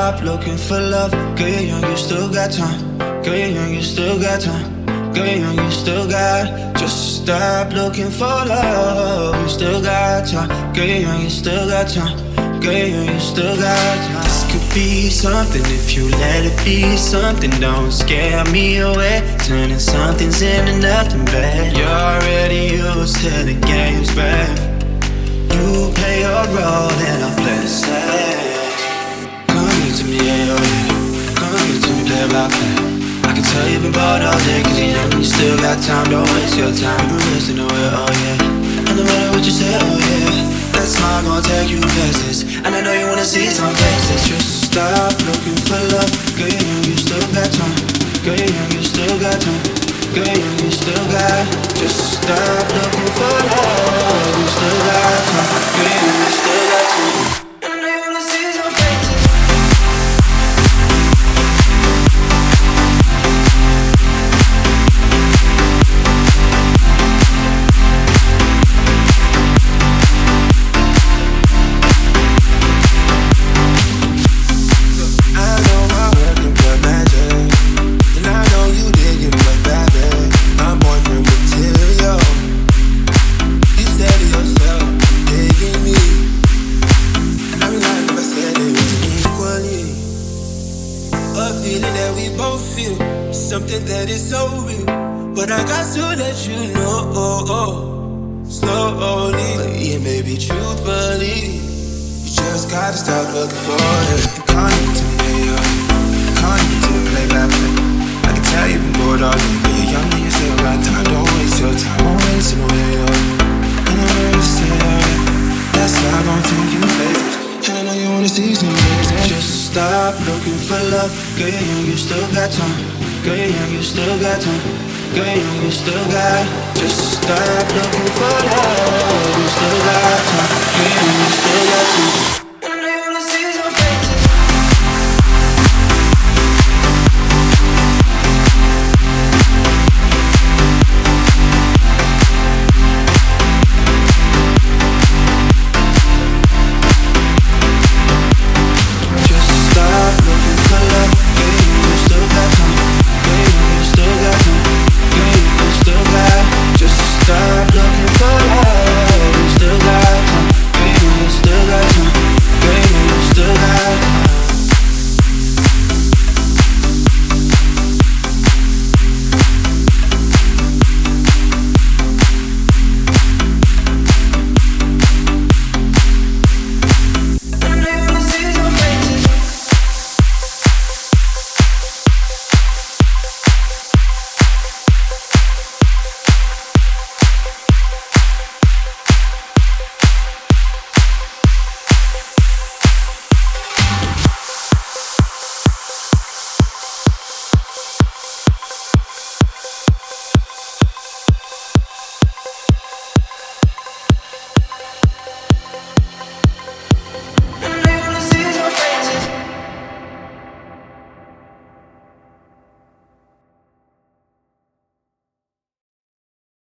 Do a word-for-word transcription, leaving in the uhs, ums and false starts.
stop looking for love. Girl, you're young, you still got time. Girl, you're young, you still got time. Girl, you're young, you still got. Just stop looking for love. You still got time. Girl, you're young, you still got time. Girl, you're young, you still got time. This could be something if you let it be something. Don't scare me away, turning something's into nothing bad. You're already used to the games, babe. You play your role and I play the same. Come here to me, yeah, oh yeah. Come here to me, play by play. I can tell you've been bored all day, cause you're young and you still got time. Don't waste your time, you've been wasting away, oh yeah. And no matter what you say, oh yeah, that smile gonna take you places. And I know you wanna see some faces. Just stop looking for love. Girl, you're young, you still got time. Girl, you're young, you still got time. Girl, you're young, you still got. Just stop looking for love. You still got time. Girl, you're young, you still got time. And I know you wanna see some faces. Something that is so real, but I got to let you know slowly. It may be truthfully. You just gotta stop looking for it. Can't even to me, yeah. Can't even to play by play. I can tell you've been bored all day, but you're young and you still got time. Don't waste your time, don't waste it away, yeah. And I know you say, yeah, that's why I'm gonna take you places. And I know you wanna see some places. Just stop looking for love. Girl, you're young, you still got time. Girl, you're young, you still got time. Girl, you're young, you still got. Just stop looking for love. You still got time. Girl, you're young, you still got time.